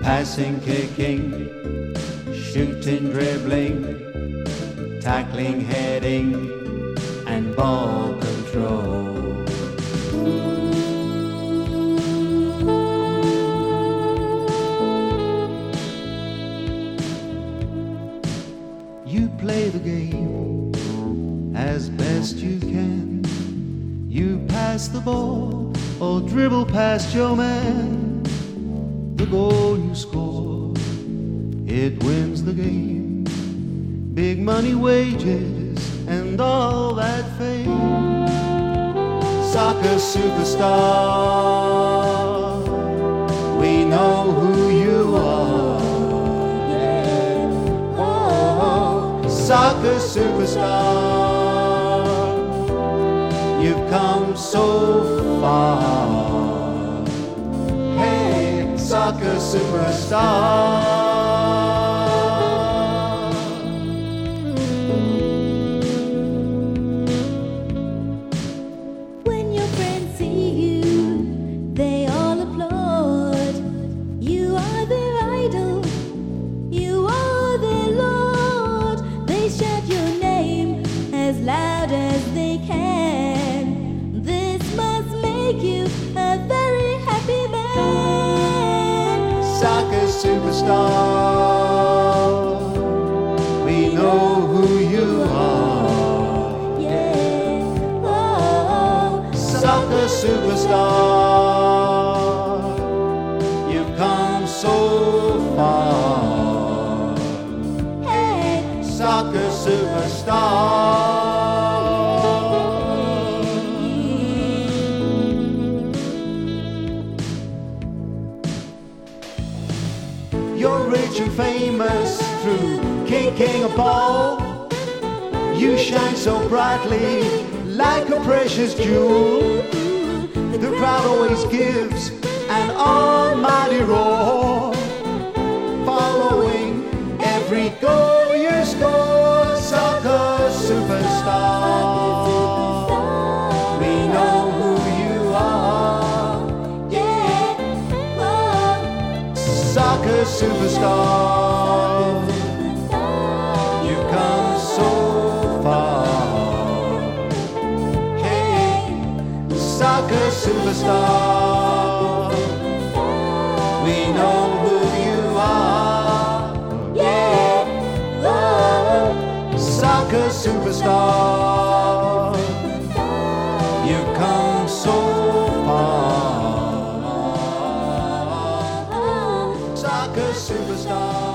Passing, kicking, shooting, dribbling, tackling, heading, and ball control. You play the game as best you can. You pass the ball or dribble past your man. The goal you score, it wins the game. Big money, wages, and all that fame. Soccer superstar, we know who you are. Yeah. Oh, soccer superstar, you've come so far. Hey, soccer superstar. When your friends see you, they all applaud. You are their idol, you are their lord. They shout your name as loud as they can. This must make you a very happy man. Soccer superstar, we know who you are. Yeah, oh, Soccer superstar, you've come so far. hey, Soccer superstar. You're rich and famous through kicking a ball. You shine so brightly like a precious jewel. The crowd always gives an almighty roar, following every goal you score. Soccer superstar, we know who you are. yeah, oh, Soccer superstar, you've come so far. Hey, soccer superstar, we know who you are. yeah, oh, Soccer superstar, you've come so far. Soccer superstar.